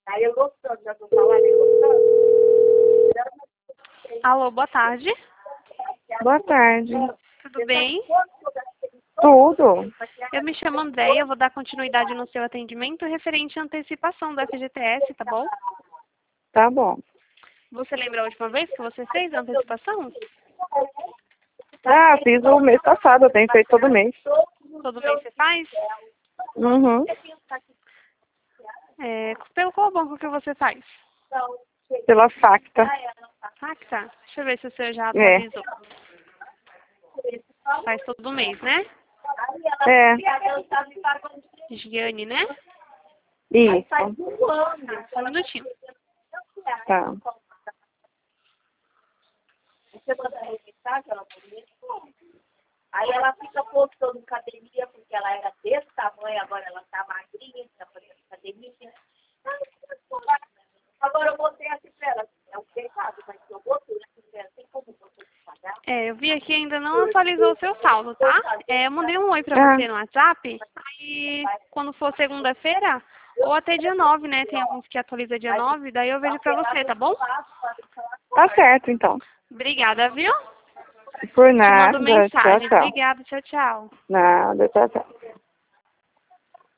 Aí eu gostando, já tô falando, eu gostando. Alô, boa tarde. Boa tarde. Tudo bem? Tudo? Eu me chamo Andréia, eu vou dar continuidade no seu atendimento referente à antecipação do FGTS, tá bom? Tá bom. Você lembra a última vez que você fez a antecipação? Ah, fiz o mês passado, eu tenho feito todo mês. Todo mês você faz? Uhum. Pelo qual banco que você faz? Pela Facta. Facta? Deixa eu ver se o seu já É. atualizou. Faz todo mês, né? É. Giane, né? Isso. Tá, só um minutinho. Tá. Você manda mensagem, ela aí ela fica postando academia, porque ela era desse tamanho, agora ela tá magrinha, tá fazendo academia. Agora eu botei assim pra ela, é um pecado, mas eu botei assim pra ela, tem como você pagar? Eu vi aqui ainda não atualizou o seu saldo, tá? Eu mandei um oi pra você no WhatsApp, aí quando for segunda-feira, ou até dia 9, né? Tem alguns que atualizam dia 9, daí eu vejo pra você, tá bom? Tá certo, então. Obrigada, viu? Por Te mando nada. Tchau, mensagem. tchau. Obrigada, tchau, tchau. Nada, tchau, tchau.